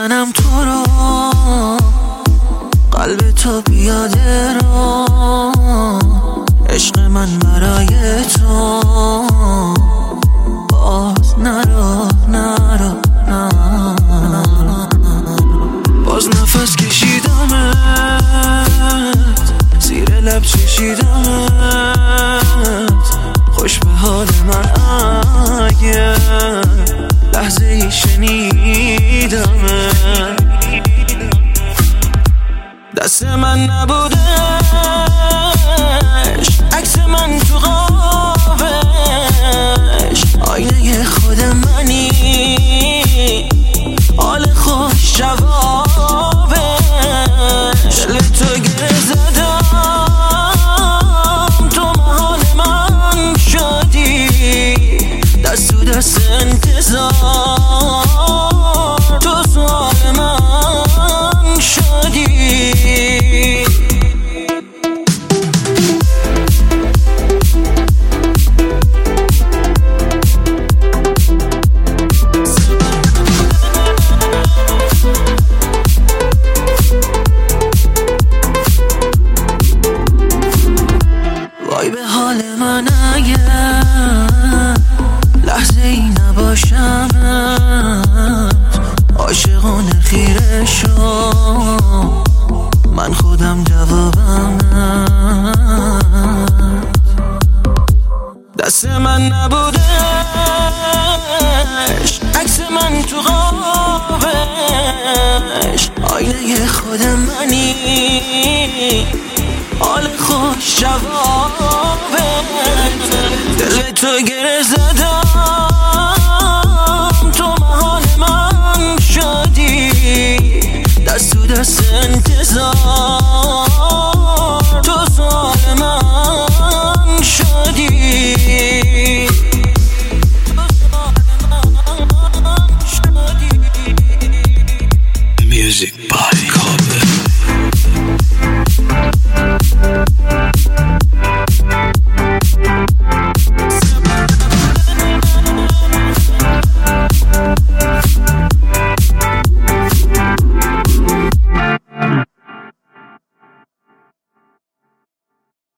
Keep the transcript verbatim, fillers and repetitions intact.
میزنم تو رو، قلب تو بیاده رو، عشق من برای تو، باز نرو نرو نرو. باز نفس کشیدمت، زیر لب چشیدمت، خوش به حال من اگه لحظه ای شنیدمت. دست من نبودش، عکس من تو قابش، آینه خود منی، حال خوش جوابش. دل تو گره زدم، تو محال من شدی، دست تو دست انتظار، تو سوال من شدی. وای به حال من اگه لحظه ای نباشمت، عاشقانه خیره شو، من خودم جوابمت. دست من نبودش، عکس من تو قابش، آینه خود منی، حال خوش جوابت. دل تو گره زدم، تو محال من شدی، دست تو دست انتظار، تو سوال من شدی. Music by